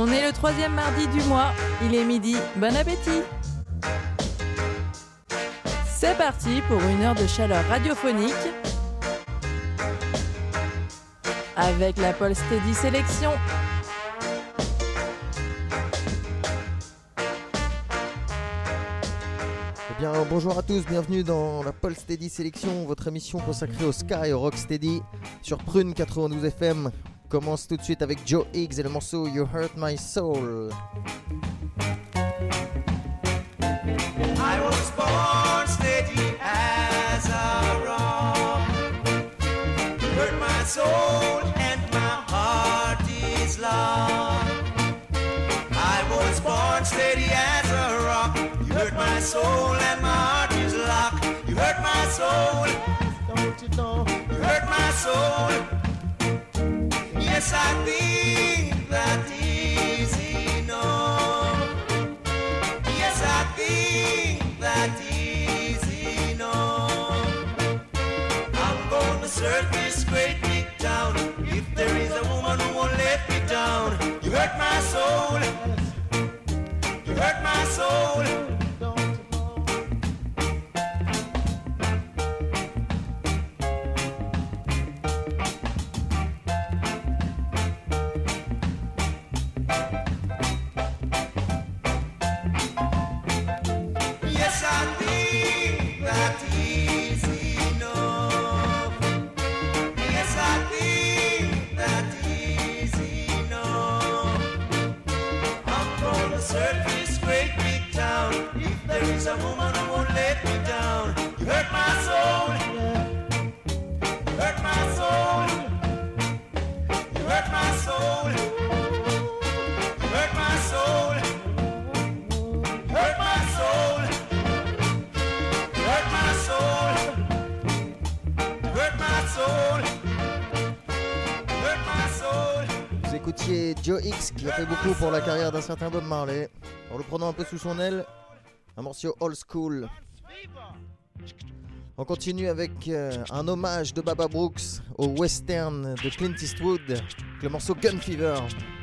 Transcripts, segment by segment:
On est le 3e mardi du mois, il est midi, bon appétit. C'est parti pour une heure de chaleur radiophonique avec la Pulse Steady Sélection. Eh bien, bonjour à tous, bienvenue dans la Pulse Steady Sélection, votre émission consacrée au ska et au rock steady sur Prune 92 FM. On commence tout de suite avec Joe Higgs et le morceau You Hurt My Soul. I was born steady as a rock. You hurt my soul and my heart is locked. I was born steady as a rock. You hurt my soul and my heart is locked. You hurt my soul, don't you know? You hurt my soul. Yes, I think that is enough. Yes, I think that is enough. I'm gonna search this great big town. If there is a woman who won't let me down. You hurt my soul. You hurt my soul. A woman who won't let me down. You hurt my soul. You hurt my soul. You hurt my soul. You hurt my soul. You hurt my soul. You hurt my soul. You hurt my soul. You hurt my soul. Vous écoutiez Joe Higgs qui a fait beaucoup pour la carrière d'un certain Bob Marley. En le prenant un peu sous son aile, un morceau old school. On continue avec un hommage de Baba Brooks au western de Clint Eastwood, avec le morceau Gun Fever.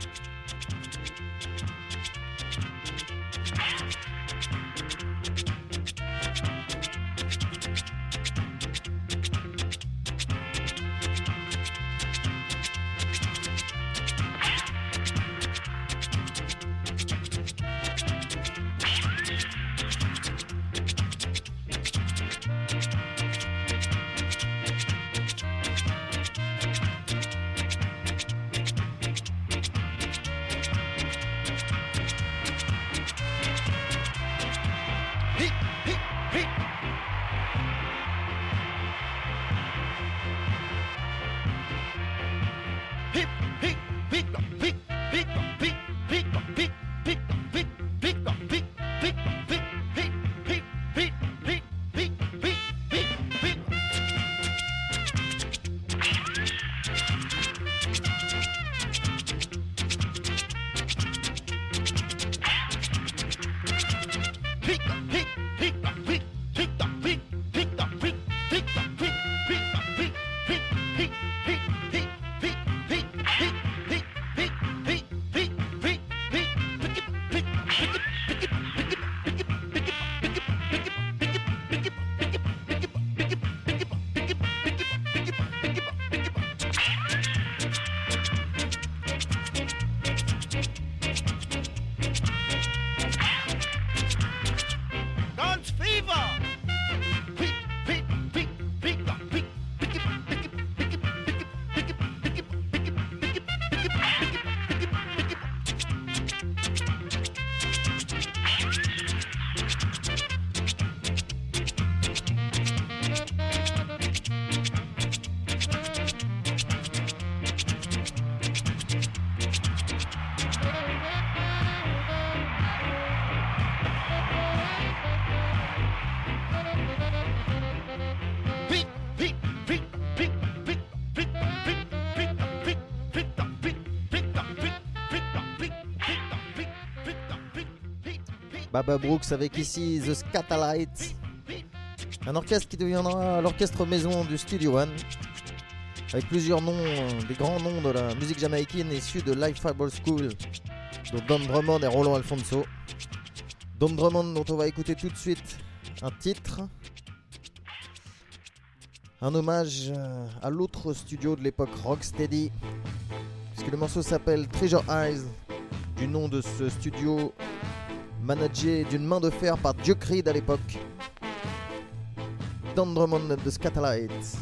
Baba Brooks avec ici The Scatalites, un orchestre qui deviendra l'orchestre maison du Studio One, avec plusieurs noms, des grands noms de la musique jamaïcaine issus de Live Tribal School, dont Don Drummond et Roland Alfonso. Don Drummond dont on va écouter tout de suite un titre. Un hommage à l'autre studio de l'époque, Rocksteady, puisque le morceau s'appelle Treasure Eyes, du nom de ce studio managé d'une main de fer par Duke Reed à l'époque. Don Drummond and the Scatalites.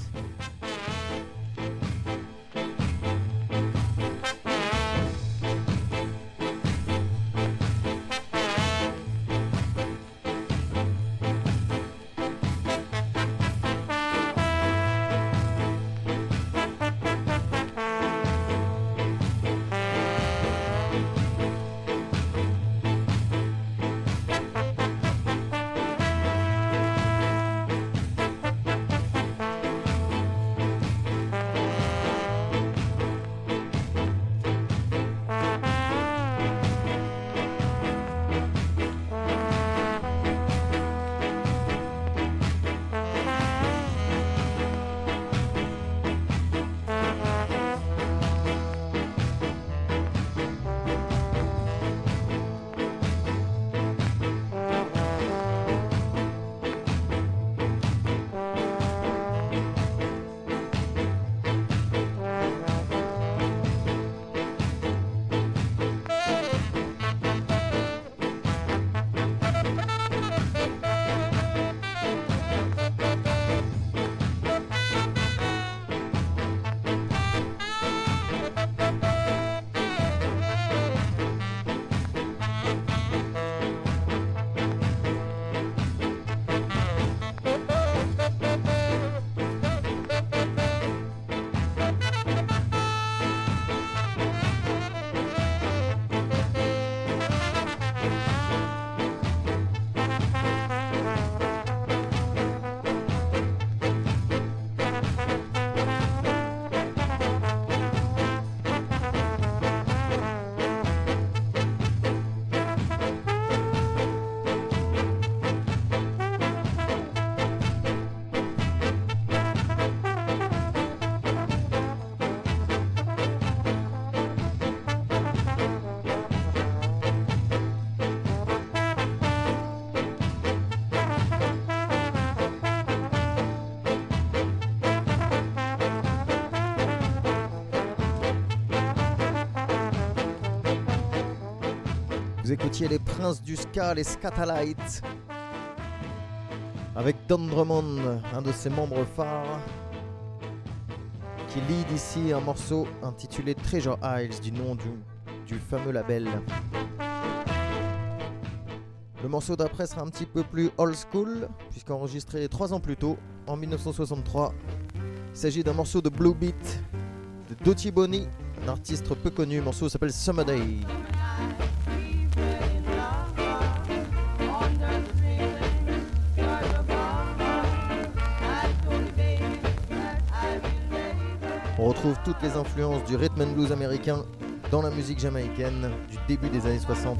Vous écoutiez les princes du ska, les Scatalites, avec Don Drummond, un de ses membres phares, qui lead ici un morceau intitulé Treasure Isles, du nom du fameux label. Le morceau d'après sera un petit peu plus old school, puisqu'enregistré 3 ans plus tôt, en 1963. Il s'agit d'un morceau de Blue Beat de Dottie Bonnie, un artiste peu connu. Le morceau s'appelle Summer Day. On retrouve toutes les influences du rhythm and blues américain dans la musique jamaïcaine du début des années 60.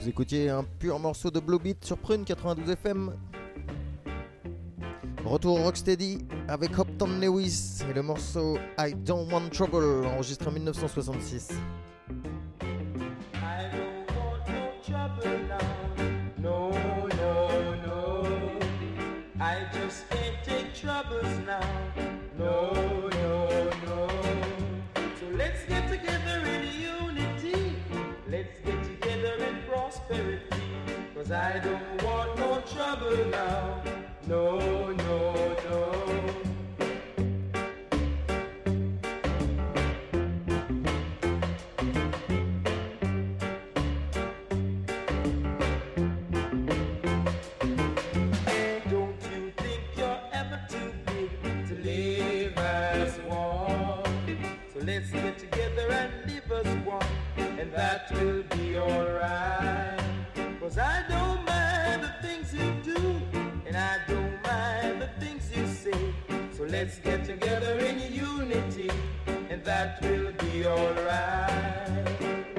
Vous écoutiez un pur morceau de Blue Beat sur Prune 92 FM. Retour Rocksteady avec Hopton Lewis et le morceau I Don't Want Trouble, enregistré en 1966. I don't want no trouble now. No, no, no. I just can't take troubles now. No, no, no. So let's get together in unity. Let's get together in prosperity. 'Cause I don't want no trouble now. No, no, no. Don't you think you're ever too big to live as one? So let's get together and live as one, and that will be alright. 'Cause I don't mind the things you do, and I don't mind the things you say. So let's get together in unity, and that will be alright.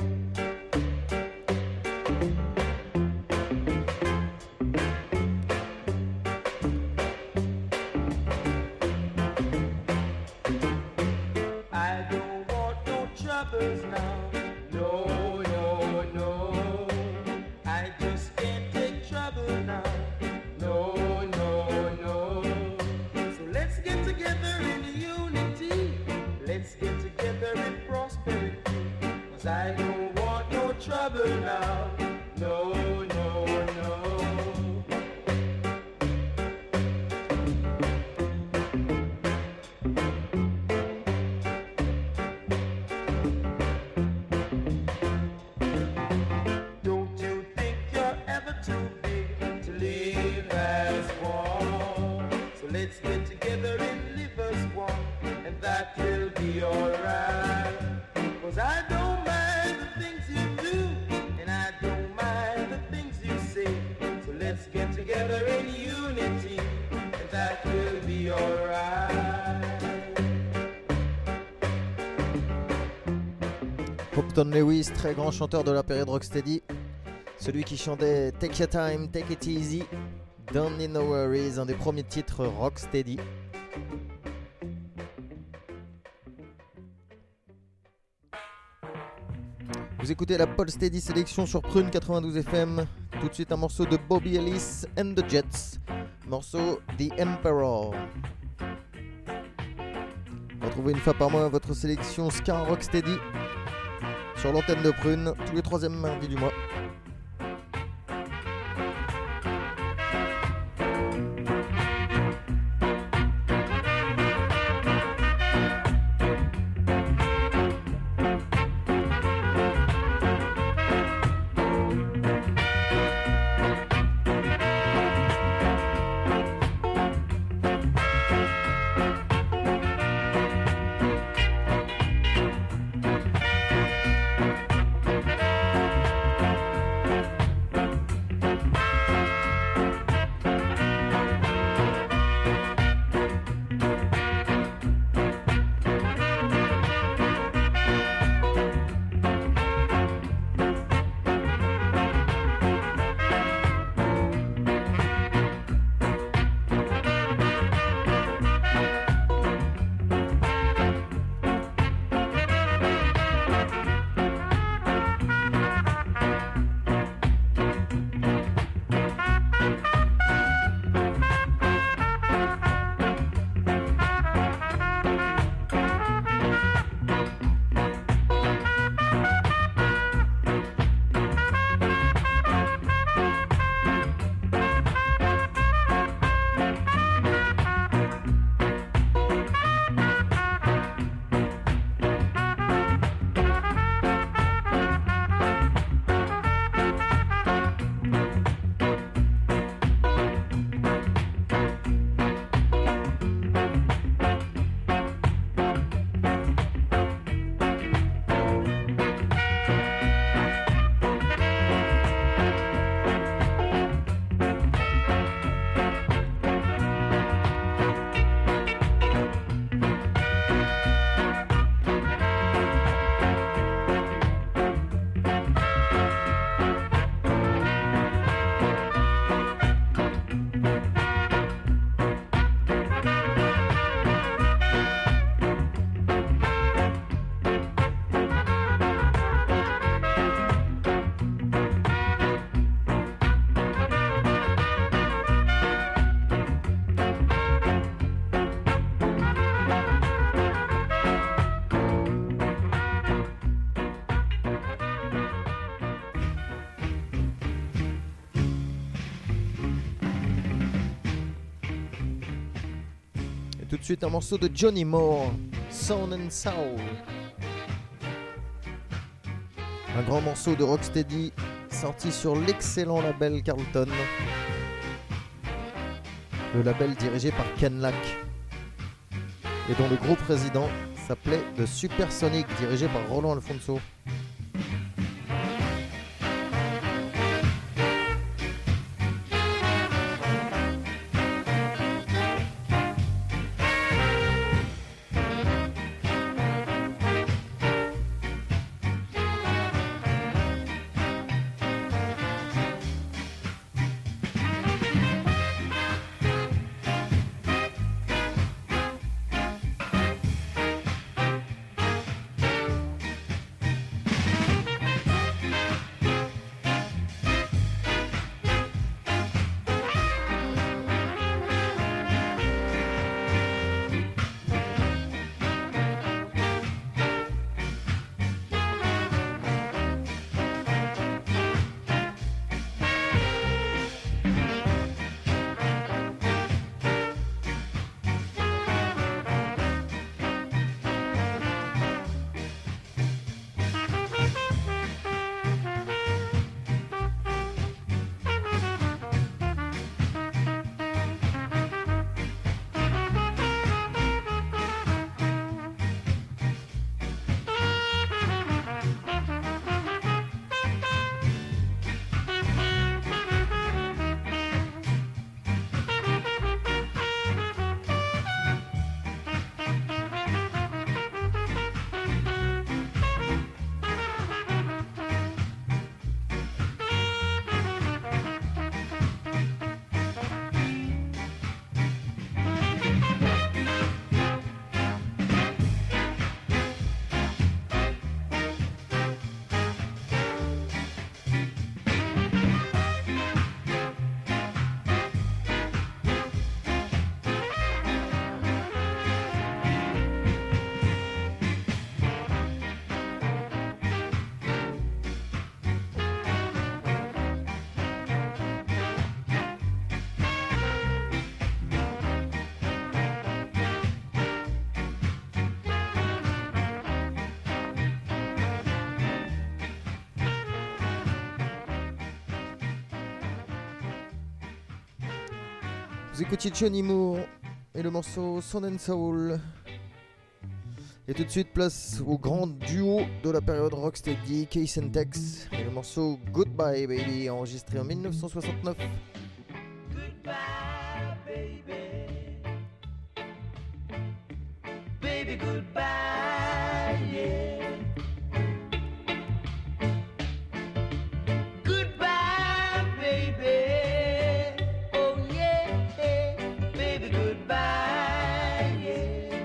I don't want no troubles now. No, no, no. I just can't take trouble now. No, no, no. So let's get together in unity. Let's get together in prosperity. 'Cause I don't want no trouble now. No, no, no. Don't you think you're ever too big to live as one? So let's get together and live as one, and that will be alright. 'Cause I don't mind the things you do, and I don't mind the things you say. So let's get together in unity, and that will be alright. Hopton Lewis, très grand chanteur de la période Rocksteady. Celui qui chantait Take Your Time, Take It Easy, Don't Need No Worries, un des premiers titres Rocksteady. Vous écoutez la Paul Steady sélection sur Prune 92 FM. Tout de suite un morceau de Bobby Ellis and the Jets. Morceau The Emperor. Retrouvez une fois par mois votre sélection Ska Rocksteady sur l'antenne de Prune tous les 3e mardis du mois. Tout de suite un morceau de Johnny Moore, Sound and Soul. Un grand morceau de Rocksteady sorti sur l'excellent label Carlton. Le label dirigé par Ken Lack et dont le groupe résident s'appelait The Supersonic, dirigé par Roland Alfonso. Vous écoutiez Johnny Moore et le morceau Sound and Soul. Et tout de suite, place au grand duo de la période Rocksteady, Case and Tex, et le morceau Goodbye Baby, enregistré en 1969. Goodbye, baby. Baby, goodbye, yeah. Goodbye, baby. Oh, yeah. Baby, goodbye, yeah.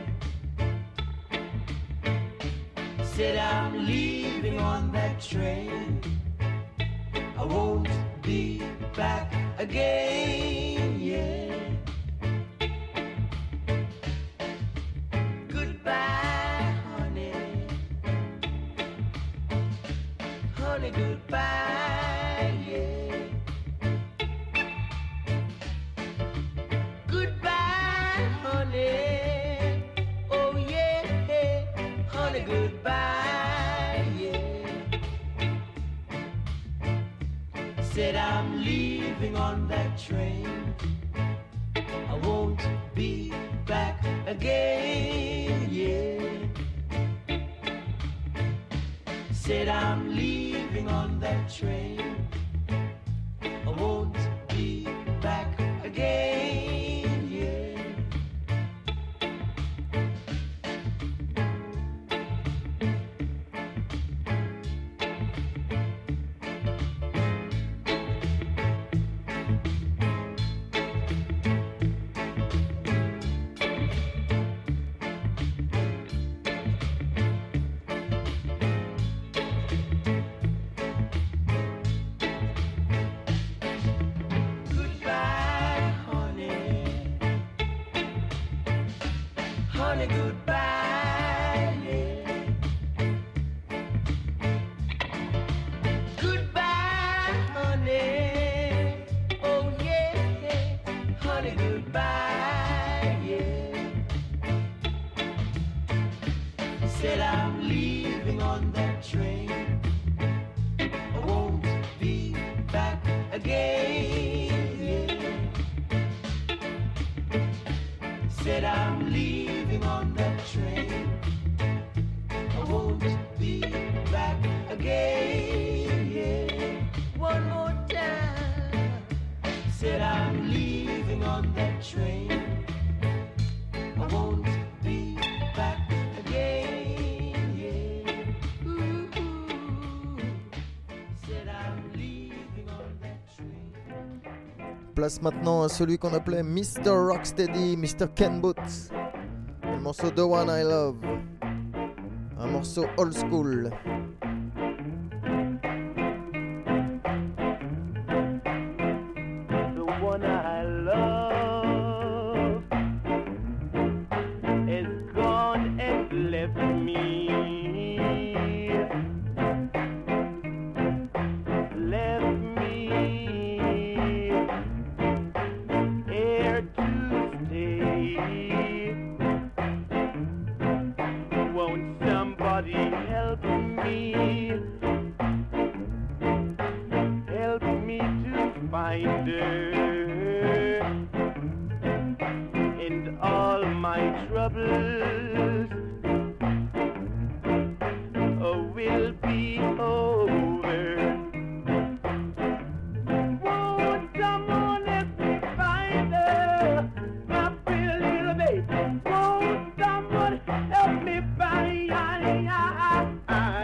Said I'm leaving on that train. I won't be back again, yeah. Goodbye, honey. Honey, goodbye, yeah. Goodbye, honey. Oh, yeah. Honey, goodbye, yeah. Said I'm leaving on that train. I won't be back again, yeah. Said I'm leaving on that train. I won't be back again, yeah. Goodbye, honey. Honey, goodbye, yeah. Goodbye, honey. Oh, yeah. Honey, goodbye, yeah. Said I'm leaving on that train. I won't be back again. Yeah. One more time. Said I'm leaving on that train. I won't be back again. Yeah. Ooh. Said I'm leaving on that train. Place maintenant à celui qu'on appelait Mr. Rocksteady, Mr. Ken Boots. Le morceau The One I Love. Un morceau old school. The one I love is gone and left me. Left me here to stay. Won't somebody help me? Help me to find her. And all my troubles will be over. Won't someone help me find her? My pretty little baby. Won't someone help me find her?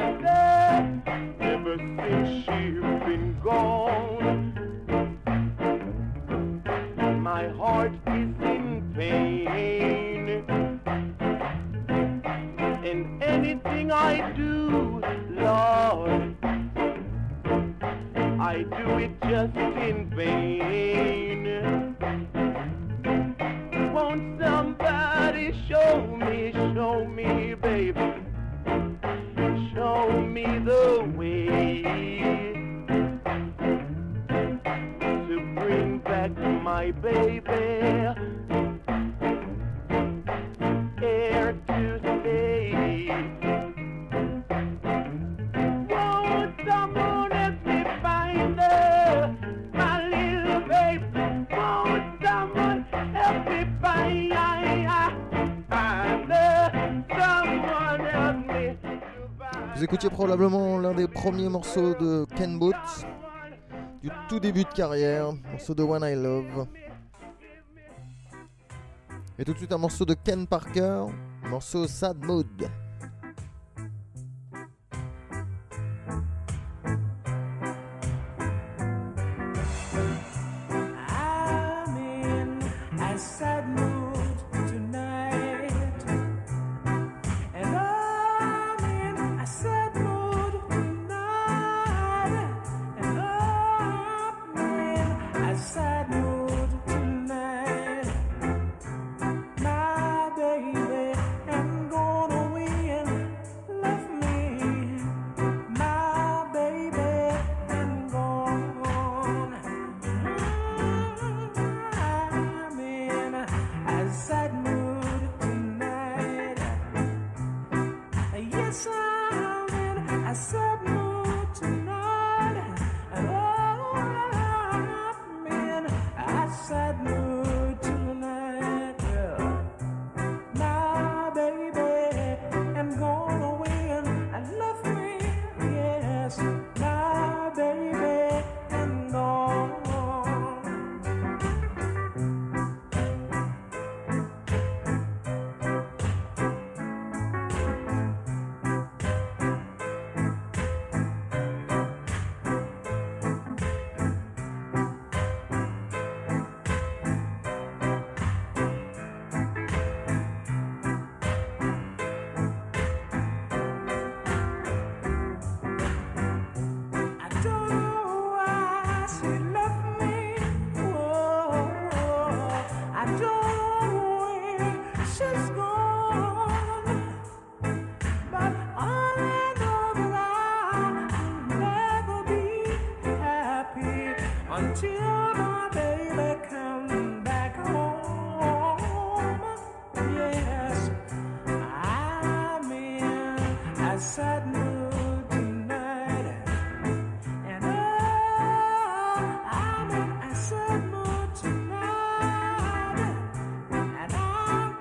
Ever since she's been gone, my heart is in pain. And anything I do, Lord, I do it just in vain. Won't somebody show me, baby, show me the way to bring back my baby here to stay. Won't someone help me find her, my little baby? Won't someone help me find her? Someone help me to find. Vous écoutiez probablement l'un des premiers morceaux de Ken Boots, du tout début de carrière, morceau de One I Love. Et tout de suite un morceau de Ken Parker, morceau Sad Mood. I'm in a sad mood tonight, and I'm in a sad mood tonight, and I'm in a sad mood tonight. My baby ain't gonna win, love me. My baby ain't gonna. I'm in a sad mood tonight. Yes, I'm in a sad mood tonight. And oh, I'm in a sad mood tonight. Yeah. My baby ain't gonna win and love me. Yes, my baby ain't gonna. I don't know why she left me. Whoa, I don't know where she's gone. But all I know that I'll never be happy until my baby comes back home. Yes, I'm in a sad mood tonight. And oh, I'm in a sad mood tonight. And I'm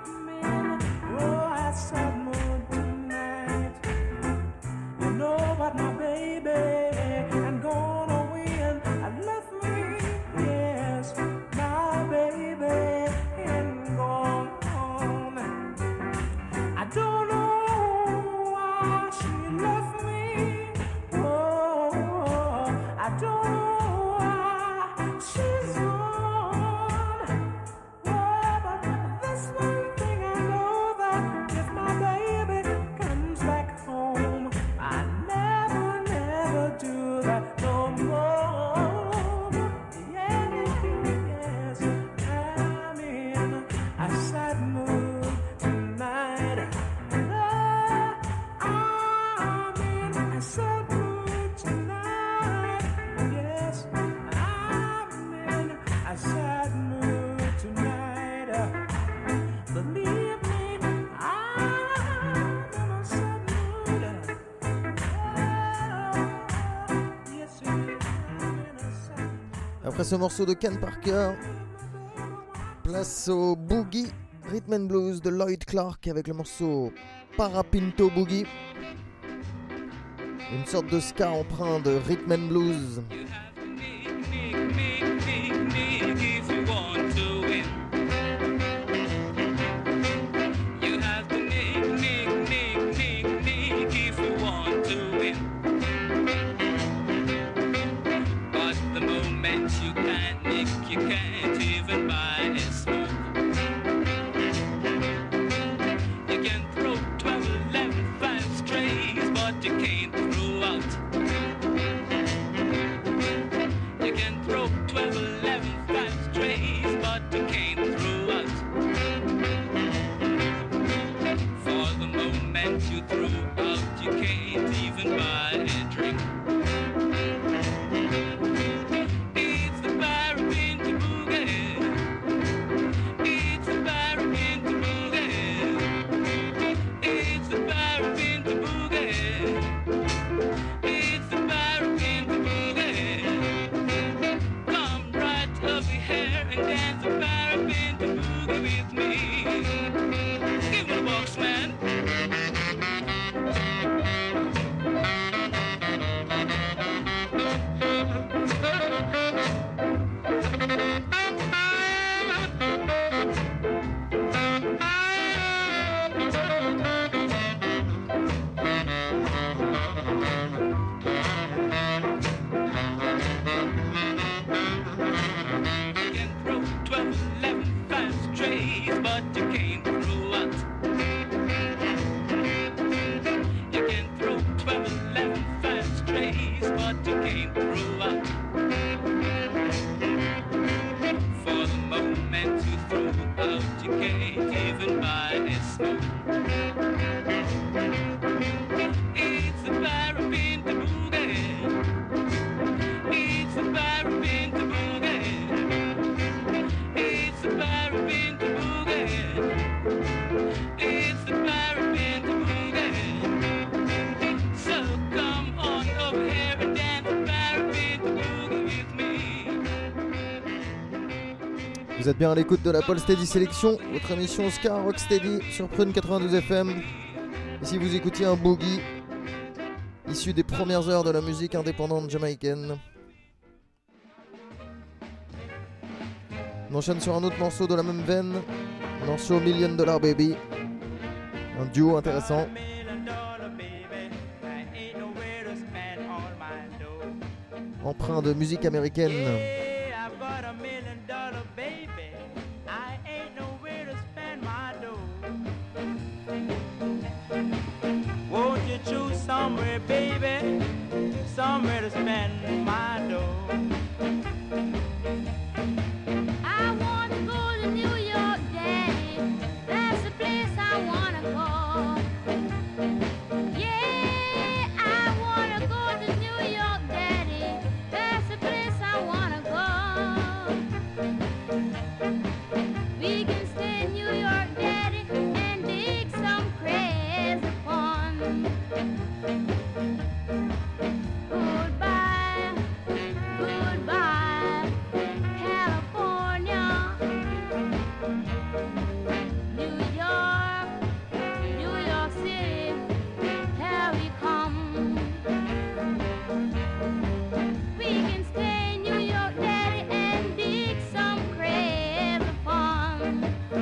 après ce morceau de Ken Parker, place au Boogie Rhythm and Blues de Lloyd Clark avec le morceau Parapinto Boogie. Une sorte de ska empreint de Rhythm and Blues. Vous êtes bien à l'écoute de la Paul Steady Sélection, votre émission Ska Rocksteady sur Prune 92 FM. Ici vous écoutiez un boogie issu des premières heures de la musique indépendante jamaïcaine. On enchaîne sur un autre morceau de la même veine, un morceau $1 Million Baby, un duo intéressant. Empreint de musique américaine. Choose somewhere, baby, somewhere to spend my dough. I want to go to New York, Daddy. That's the place I want to go. Yeah, I want to go to New York, Daddy. That's the place I want to go. We can stay in New York, Daddy, and dig some crazy fun. Goodbye, goodbye, California. New York City, here we come. We can stay in New York, Daddy, and dig some crazy fun.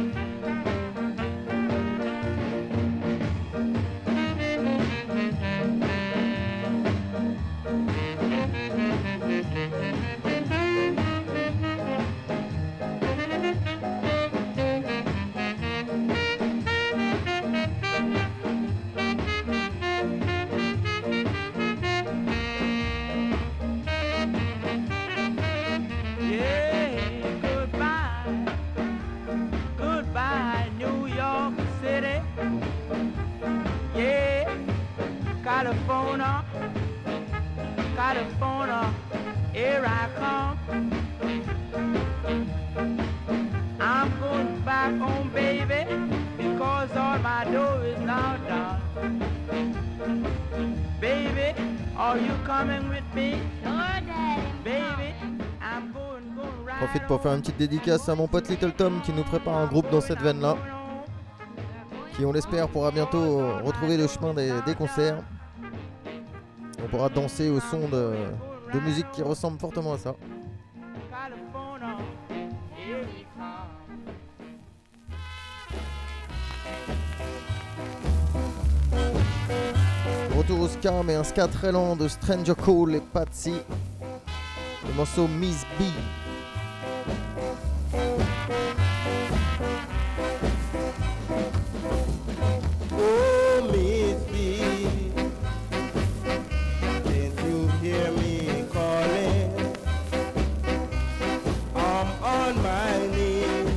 Yeah, goodbye, goodbye, New York City. Yeah, California, California, here I come. I'm going back home, baby, because all my dough is now done. Baby, are you coming with me? Sure, Daddy. Baby, I'm going profite pour faire une petite dédicace à mon pote Little Tom qui nous prépare un groupe dans cette veine-là, qui on l'espère pourra bientôt retrouver le chemin des concerts. On pourra danser au son de musique qui ressemble fortement à ça. Retour au ska, mais un ska très lent de Stranger Cole et Patsy. Le morceau Miss B. Oh, Miss B, can't you hear me calling? I'm on my knees.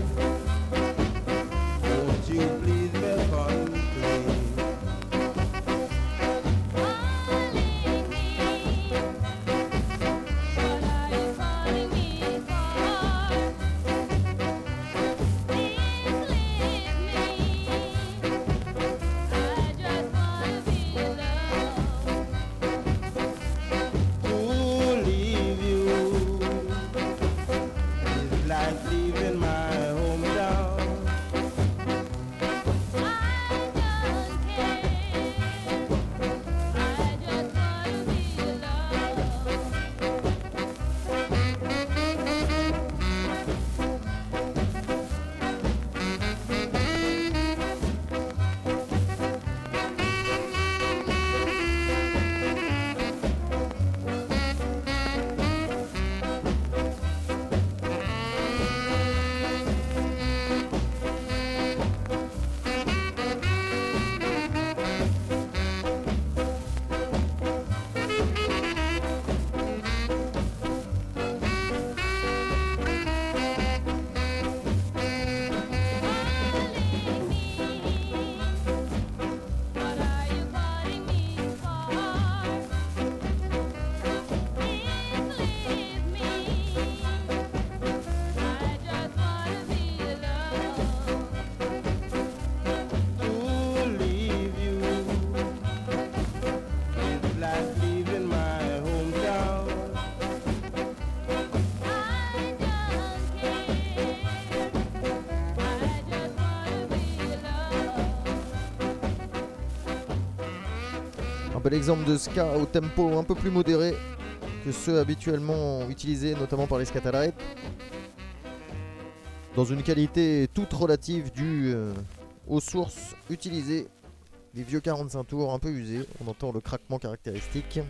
Won't you please welcome to me? Un bel exemple de ska au tempo un peu plus modéré que ceux habituellement utilisés notamment par les Scatalites, dans une qualité toute relative due aux sources utilisées, des vieux 45 tours un peu usés. On entend le craquement caractéristique.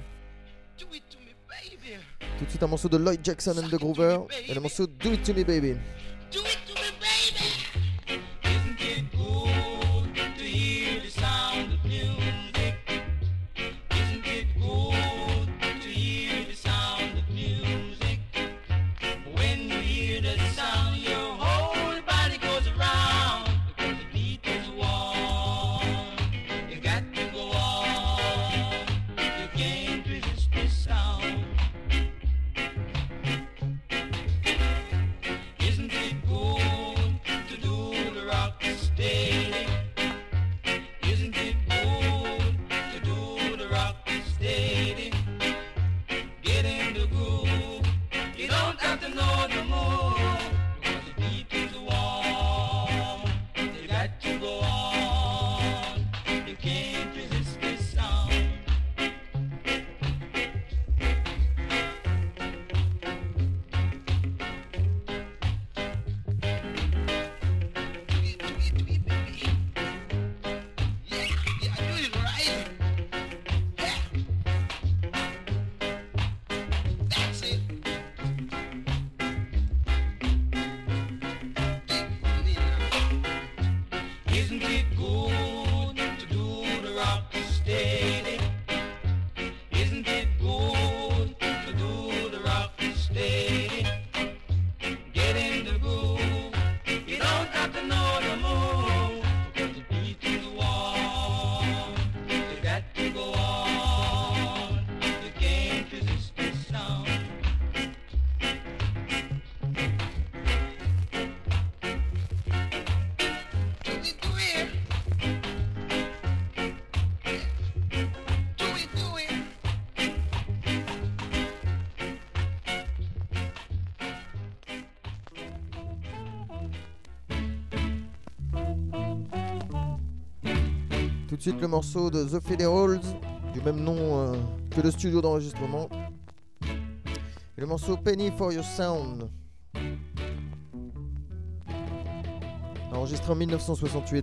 Tout de suite un morceau de Lloyd Jackson and the Groover et le morceau Do It To Me Baby. Do it to me, baby. Isn't it good to hear the sound of music? Isn't it good to hear the sound of music? When you hear the sound, your whole body goes around because the beat is warm. You got to go on. You can't resist this sound. Isn't it de suite le morceau de The Federals, du même nom que le studio d'enregistrement. Et le morceau Penny for Your Sound, enregistré en 1968.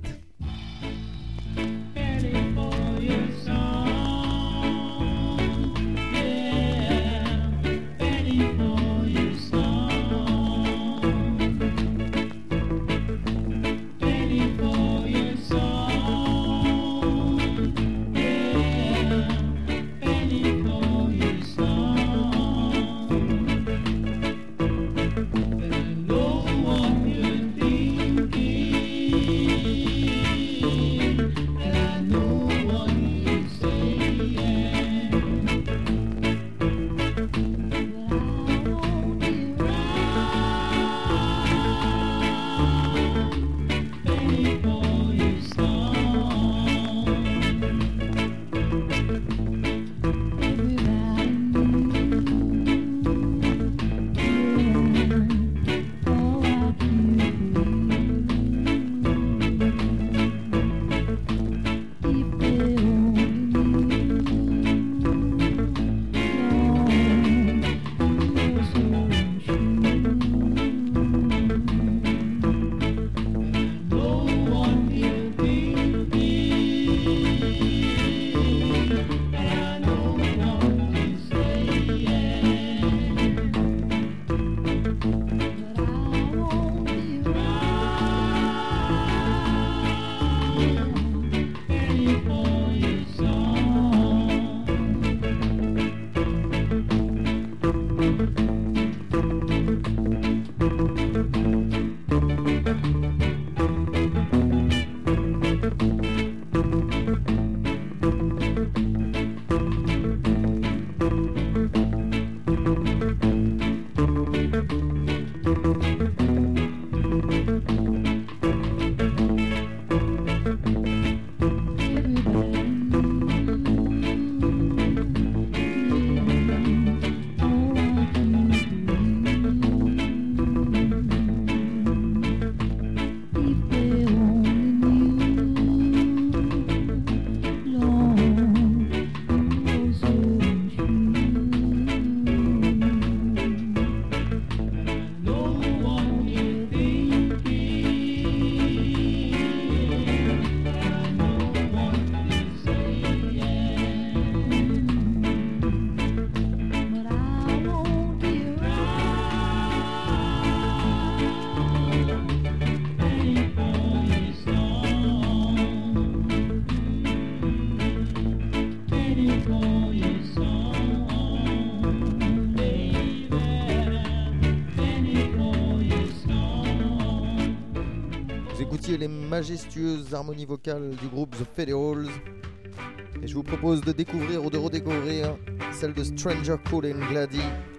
Les majestueuses harmonies vocales du groupe The Federals, et je vous propose de découvrir ou de redécouvrir celle de Stranger Calling Gladys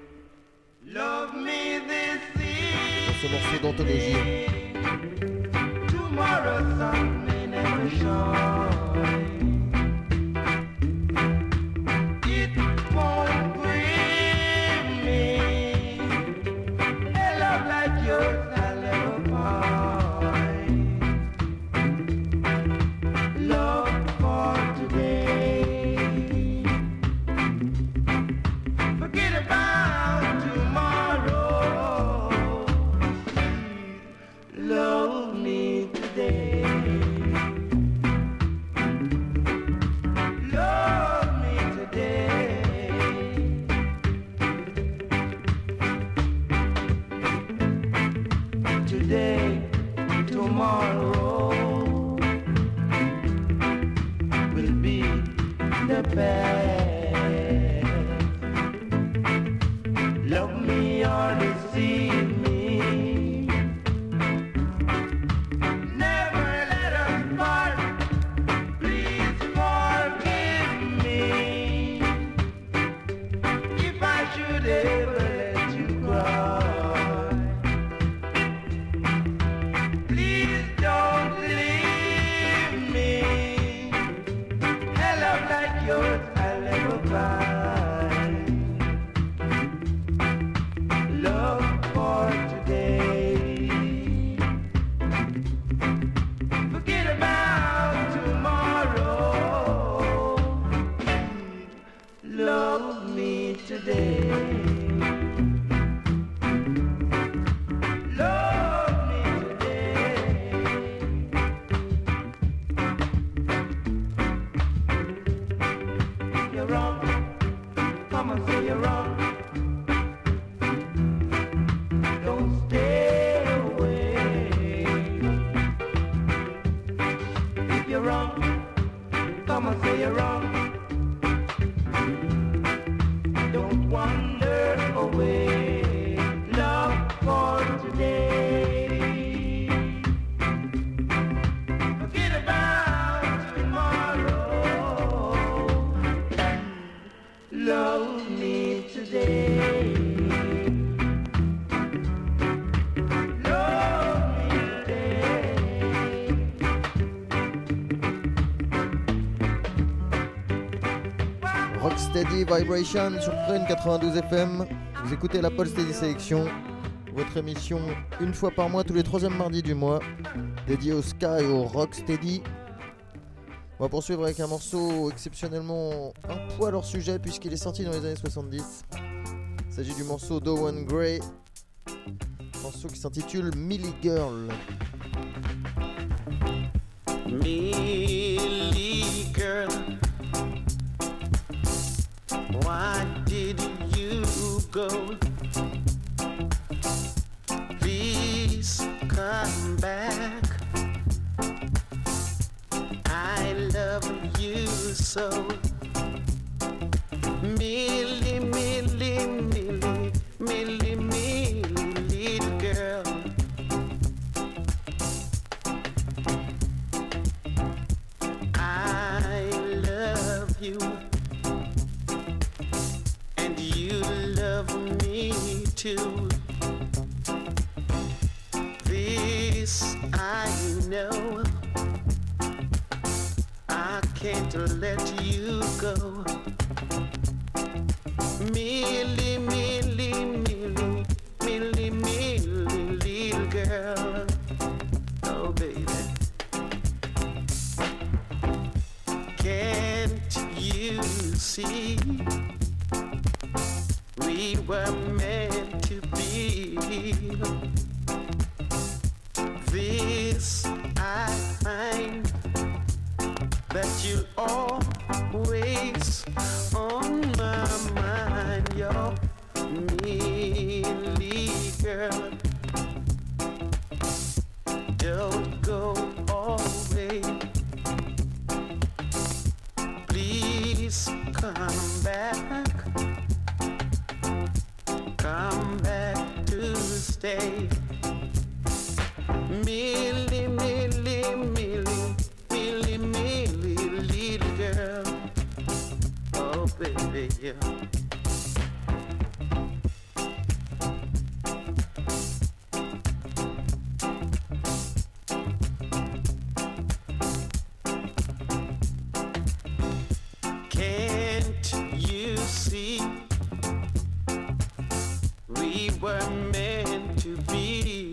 Love me this dans ce morceau d'anthologie. Tomorrow sun may never shine. It won't bring me a love like yours I'll never find. Love for today. Forget about tomorrow. Love me today. Love me today. Today, tomorrow will be the best. Love me or deceive me. Never let us part. Please forgive me if I should ever let you cry. Please don't leave me. A love like yours I'll today. Forget about tomorrow. Love me today. Rocksteady Vibration sur Prune 92 FM. Vous écoutez la Pulse Steady Sélection, votre émission une fois par mois, tous les troisièmes mardis du mois, dédiée au ska et au Rocksteady. On va poursuivre avec un morceau exceptionnellement un poil hors sujet puisqu'il est sorti dans les années 70. Il s'agit du morceau d'Owen Gray, morceau qui s'intitule Millie Girl. Millie girl, why did you go? Please come back. I love you so. Millie, Millie, Millie, Millie, Millie, little girl. I love you, and you love me too. This I know, I can't let you go. Millie, Millie, Millie, Millie, Millie, little girl. Oh, baby. Can't you see we were meant to be? This I find, that you always on my mind. You're Millie girl, don't go away. Please come back to stay. Millie, Millie, Millie, Millie, Millie, little girl. Oh, baby, yeah. Can't you see we were meant to be?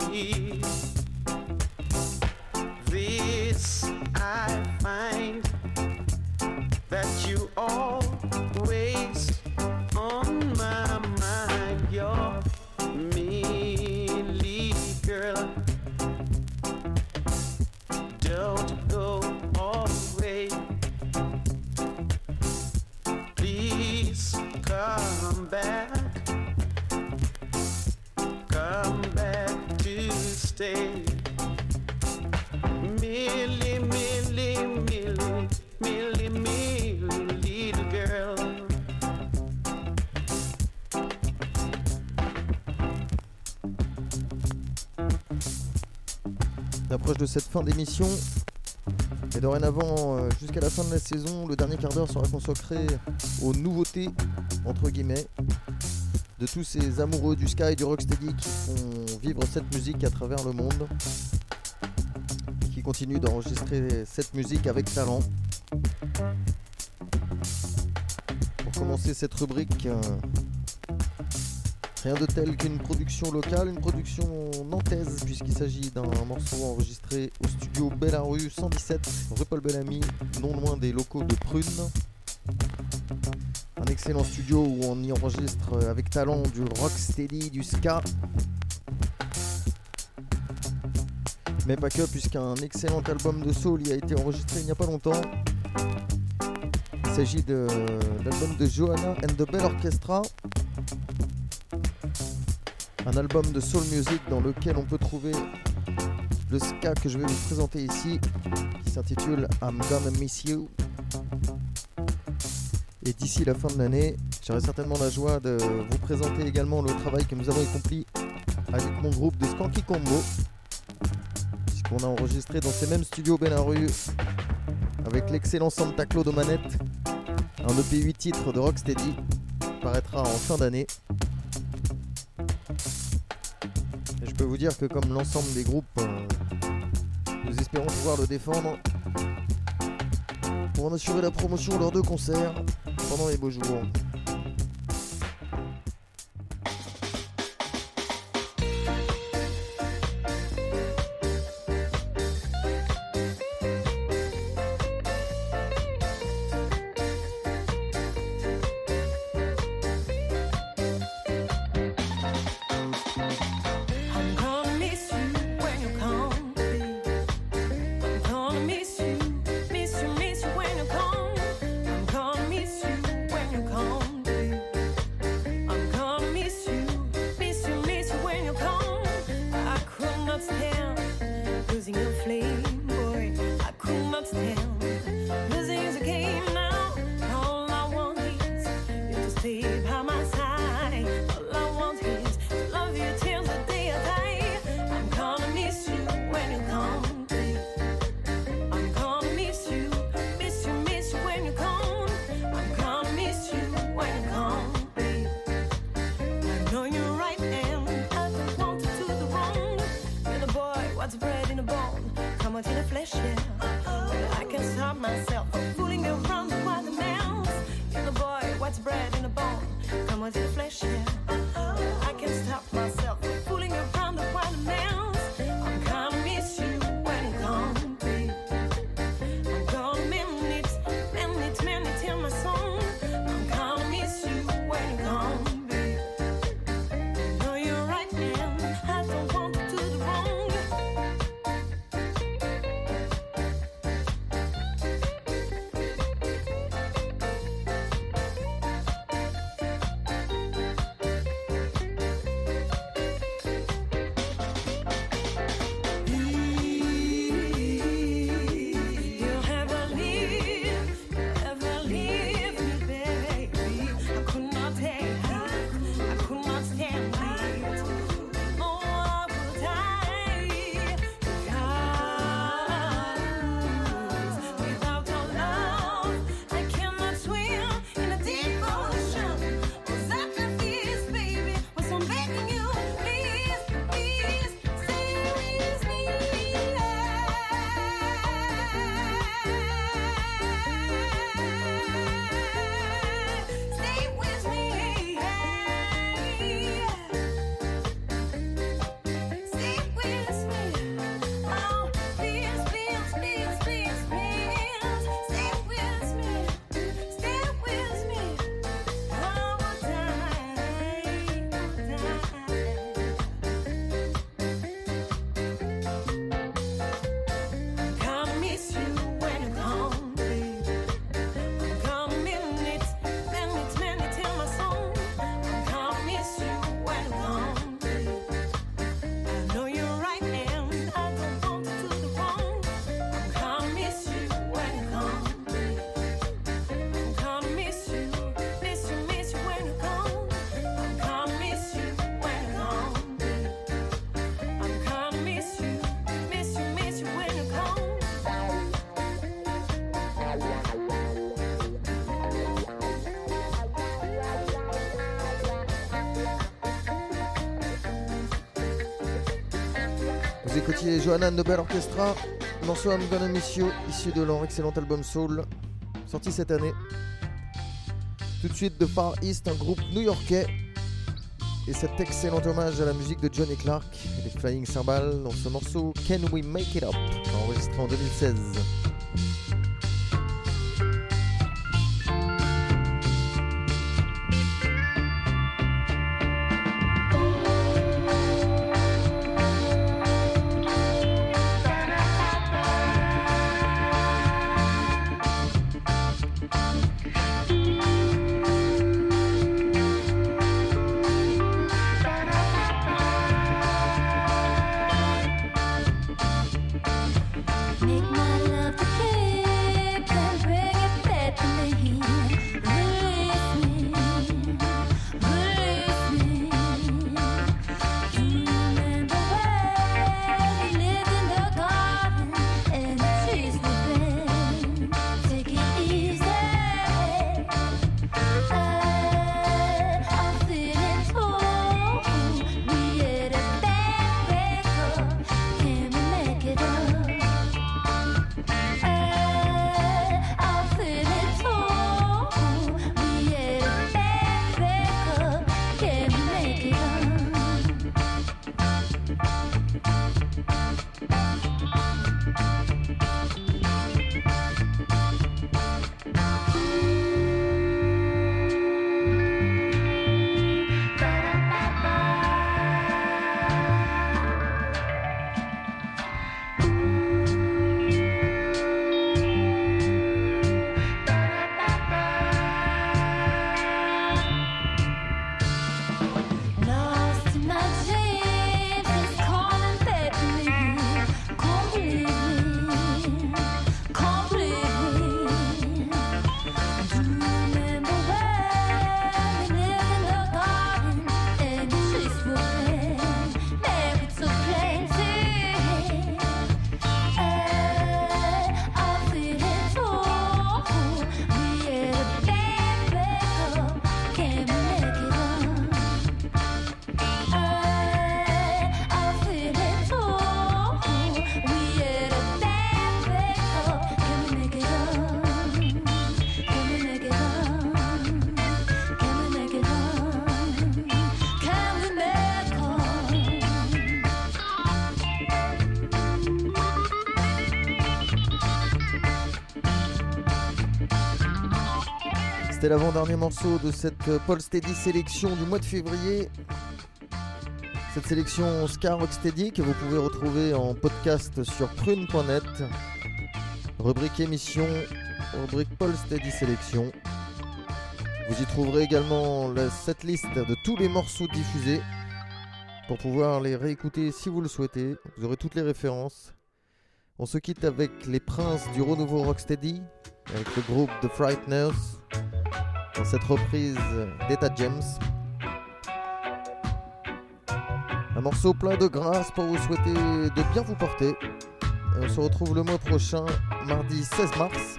This I find, that you always on my mind. You're Millie girl, don't go away. Please come back to stay. Millie, Millie, Millie, Millie, Millie, little girl. L'approche de cette fin d'émission. Et dorénavant, jusqu'à la fin de la saison, le dernier quart d'heure sera consacré aux nouveautés, entre guillemets, de tous ces amoureux du ska et du rocksteady qui font vivre cette musique à travers le monde, qui continuent d'enregistrer cette musique avec talent. Pour commencer cette rubrique, rien de tel qu'une production locale, une production nantaise, puisqu'il s'agit d'un morceau enregistré au studio Bellarue 117, rue Paul Bellamy, non loin des locaux de Prune. Un excellent studio où on y enregistre avec talent du rocksteady, du ska. Mais pas que, puisqu'un excellent album de soul y a été enregistré il n'y a pas longtemps. Il s'agit de l'album de Johanna and the Bell Orchestra. Un album de soul music dans lequel on peut trouver le ska que je vais vous présenter ici, qui s'intitule I'm Gonna Miss You. Et d'ici la fin de l'année, j'aurai certainement la joie de vous présenter également le travail que nous avons accompli avec mon groupe de Skanky Combo, puisqu'on a enregistré dans ces mêmes studios Benaru avec l'excellent Santa Claude aux manettes, un EP 8 titres de Rocksteady qui paraîtra en fin d'année. Et je peux vous dire que comme l'ensemble des groupes, nous espérons pouvoir le défendre pour en assurer la promotion lors de concerts pendant les beaux jours. Vous écoutiez Johanna and the Bell Orchestra, morceau I'm Gonna Miss You, issu de leur excellent album Soul, sorti cette année. Tout de suite de Far East, un groupe new-yorkais, et cet excellent hommage à la musique de Johnny Clark et les Flying Cymbals dans ce morceau Can We Make It Up, enregistré en 2016. Make my love to C'était l'avant-dernier morceau de cette Paul Steady sélection du mois de février. Cette sélection Ska Rocksteady que vous pouvez retrouver en podcast sur prune.net. Rubrique émission, rubrique Paul Steady sélection. Vous y trouverez également la setlist de tous les morceaux diffusés pour pouvoir les réécouter si vous le souhaitez. Vous aurez toutes les références. On se quitte avec les princes du renouveau Rocksteady, avec le groupe The Frighteners, dans cette reprise d'Etta James. Un morceau plein de grâce pour vous souhaiter de bien vous porter. Et on se retrouve le mois prochain, mardi 16 mars,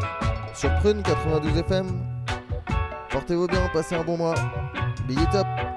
sur Prune 92 FM. Portez-vous bien, passez un bon mois. Big it up!